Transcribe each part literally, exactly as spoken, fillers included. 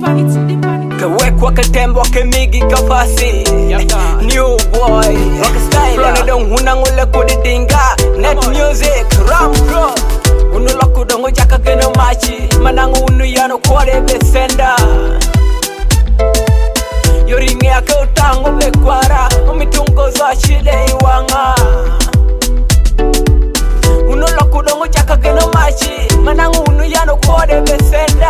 Kawekwa katembo kemigi kafasi New boy rock style Rona dong hunang ule kudidinga Net music ram bro Unula kudongo jaka geno machi Manangu unu yano kware besenda Yoringe ake utango bekwara Umitungo za shide iwanga Unula kudongo jaka geno machi Manangu unu yano kware besenda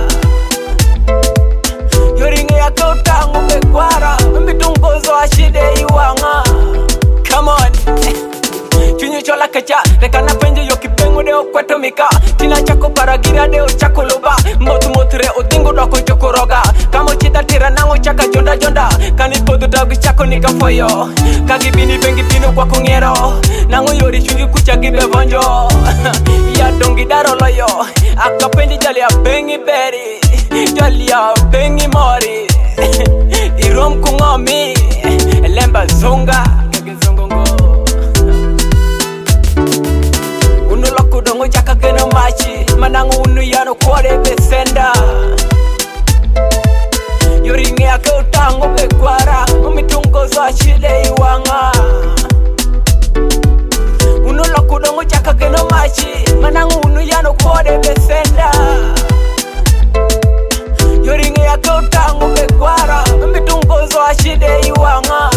Yoringe yake utango bekwara Umitungo za shide iwanga Come on Chunyu chola kecha Rekana penje yoki pengu deo kweto mika Tina chako paragira deo chako luba Motu moture utingu doko choko roga Kamo chita tira nango chaka jonda jonda Kani podu dagu chako nika foyo Kagi bini bengi pino kwa kungero Nango yori chunyu kucha gibe vonjo Ya dongi daro loyo Aka penje jali ya bengi beri Jali ya bengi mori Irom kungomi Lemba zunga Kudongo jaka geno machi Manangu unu yano kware besenda Yoringe yake utango bekwara Umitungo za shide iwanga Unula kudongo jaka geno machi Manangu unu yano kware besenda Yoringe yake utango bekwara Umitungo za shide iwanga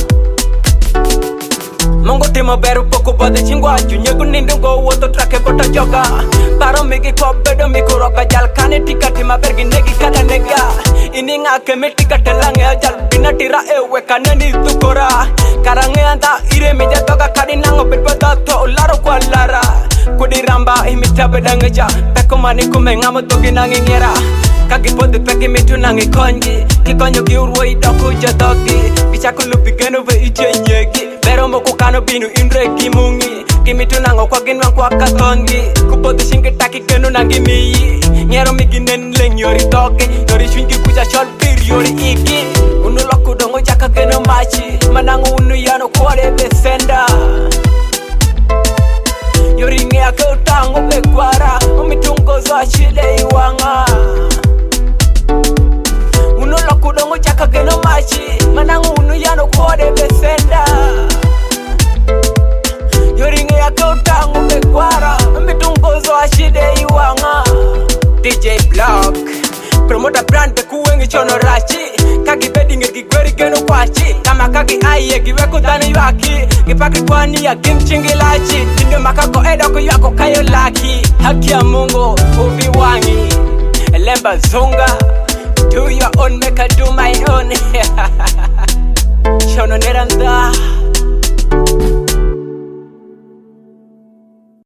Mongo timo beru poko bode chingwa Junyegu nindungo woto trake bota joga Paro migi kwa bedo miku roga jal Kane tika tima bergi negi kada nega Ini nga keme tika telange jal Bina tira ewe kane ni tukora Karange anta ire meja toga Kadi nango bedbada to ularo kwa lara Kudi ramba imita bedange ja Peko mani kume ngamo togi nangi ngera Kagi podi peki mitu nangi konji Kikonyo ki urwo idoku jadogi Bichaku lupi geno ve iche nyegi Pero moko kano binu indre kimungi Kimitu nango kwa ginwan kwa katongi Kupodu shingi taki geno nangi miyi Nyero migi nen leng yori toke Yori shwingi kuja shol bir yori iki Unu loku dongo jaka geno machi Manangu unu yano kware besenda Yori nge ake utango bekwara Umitungo za shide iwanga Unu loku dongo jaka geno machi Manangu unu yano kware besenda Yoringe yake utango bekwara Mitungo za shide iwanga D J Block Promoter brand beku wengi chono rachi Kagi bedinge gigweri geno kwachi Kama kagi aye giweko dani waki Gipaki kwani ya gimchingi lachi Tindo makako edoko yako kayo laki Haki ya Mungu uvi wangi Lemba zunga Do your own make I do my own